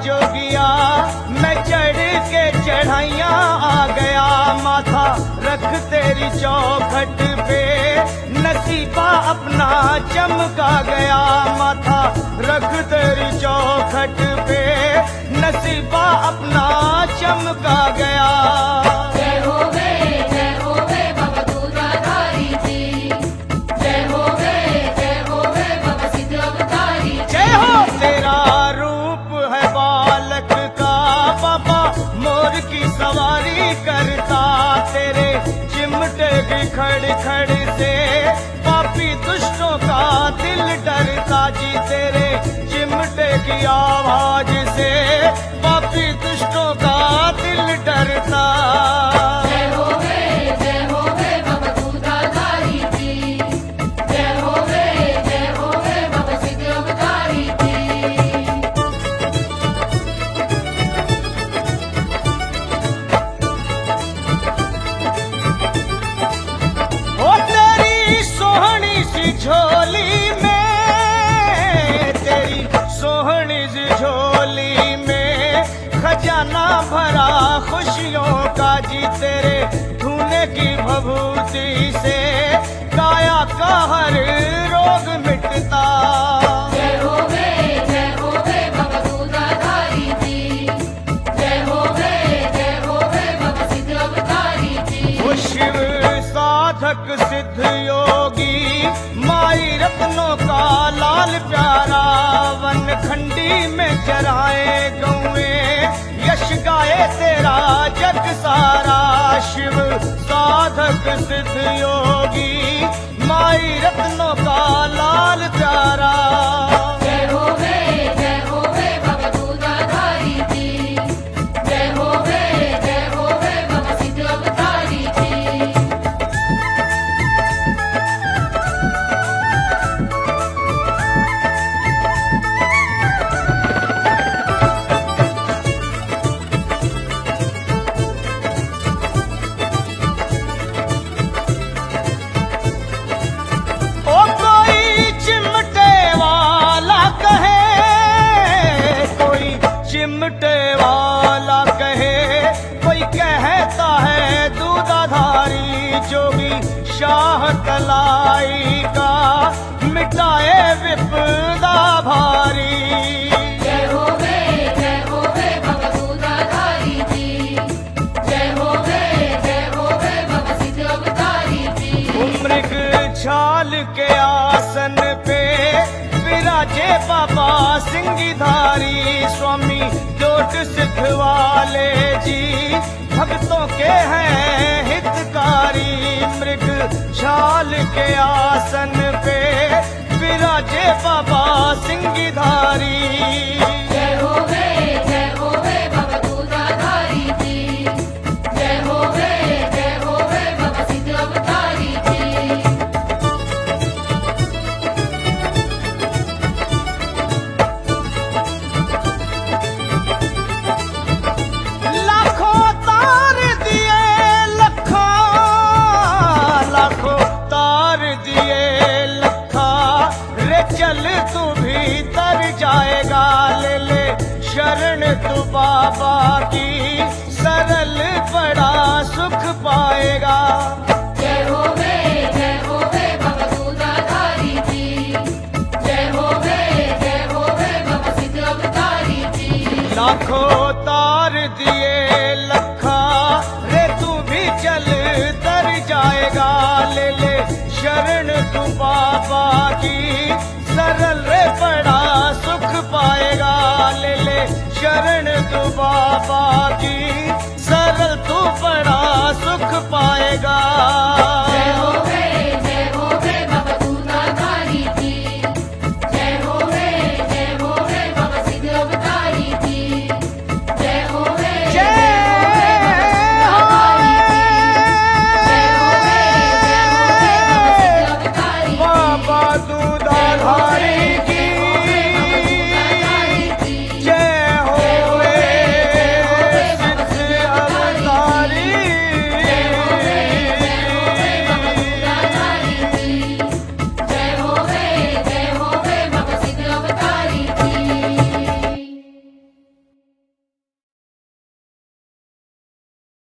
जोगिया मैं चढ़ के चढ़ाइयाँ आ गया, माथा रख तेरी चौखट पे नसीबा अपना चमका गया, माथा रख तेरी चौखट पे नसीबा अपना चमका गया। जय होवे बाबा दूधाधारी जी, जय होवे बाबा सिद्ध अवतारी जी। जय हो तेरा रूप है बालक का बाबा मोर की सवारी करता, तेरे चिमटे की खड़ खड़ से पापी दुष्टों का दिल डरता जी, तेरे चिमटे की आवाज से पापी दुष्टों का दिल डरता। जय होवे बाबा दूधाधारी जी, जय होवे बाबा सिद्ध अवतारी जी। ओ तेरी सोहनी सी झोली में, तेरी सोहनी सी झोली में खजाना भरा खुशियों का जी, तेरे धुने की भभूति से काया का हर रोग मिटता। जय होवे बाबा दूधाधारी जी, जय होवे बाबा सिद्ध अवतारी जी। वो शिव साधक सिद्ध योगी माई रत्नों का लाल प्यारा, वन खंडी में चराए गौए यश गाए तेरा जग सारा। शिव साधक सिद्ध योगी माई रत्नों का लाल प्यारा। जय होवे बाबा दूधाधारी जी, जय होवे बाबा सिद्ध अवतारी जी। ओ कोई चिमटे वाला कहे, कोई चिमटे वाला कहे, कोई कहता है दूधाधारी जोगी शाह कलाई का मिटाए विपदा भारी। जय होवे बाबा दूधाधारी जी, जय होवे बाबा सिद्ध अवतारी जी। मृग छाल के आसन पे विराजे बाबा सिंगीधारी, स्वामी जोट सिद्ध वाले जी भक्तों के हैं हितकारी। मृग छाल के आसन पे विराजे बाबा सिंगीधारी। जय होवे बाबा दूधाधारी जी, जय होवे बाबा सिद्ध अवतारी जी। लाखों तार दिए लखा, लाखों तार दिए लखा, रे चल तू भीतर जाएगा, ले शरण तू बाबा की सरल बड़ा सुख पाएगा। जय होवे बाबा दूधाधारी जी, जय होवे बाबा सिद्ध अवतारी जी। लाखों तार दिए लखा, रे तू भी चल तर जाएगा, ले शरण तू बाबा की सरल रे बड़ा सुख पाएगा, ले शरण तू बाबा की सरल तू बड़ा सुख पाएगा।